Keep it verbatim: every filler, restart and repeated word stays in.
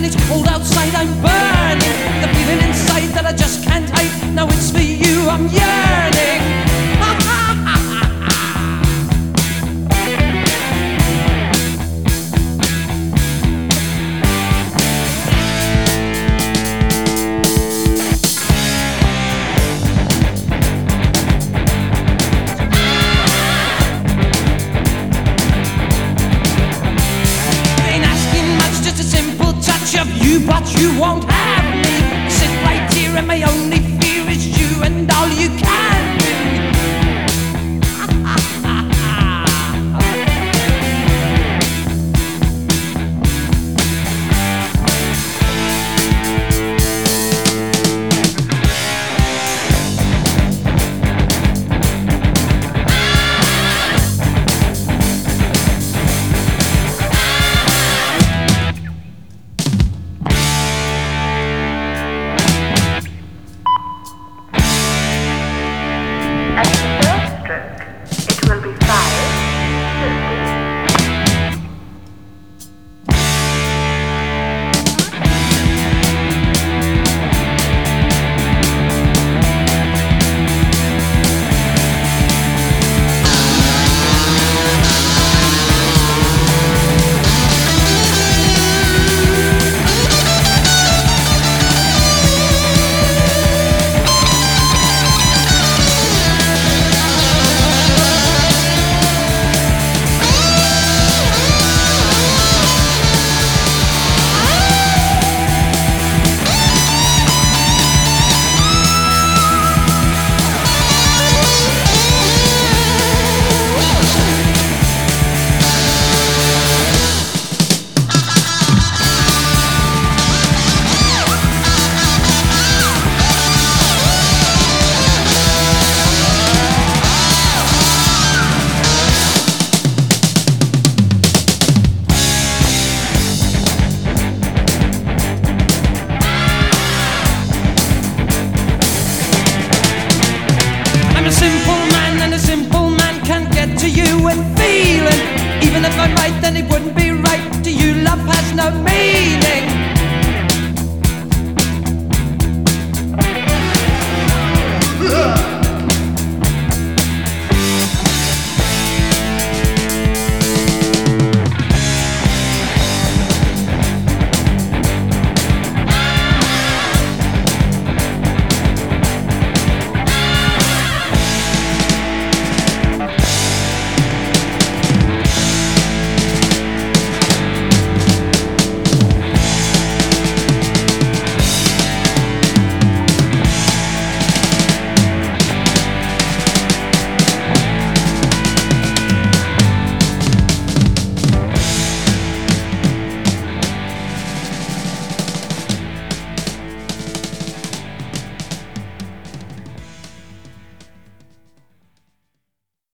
and it's cold outside, I'm burning. The feeling inside that I just can't hide. Now it's for you I'm yearning. Of you, but you won't have me. Sit right here and my only fear is you and all you can be. It will be five, fifty. I'm a simple man, and a simple man can't get to you with feeling. Even if I might, then it wouldn't be right. To you, love has no meaning.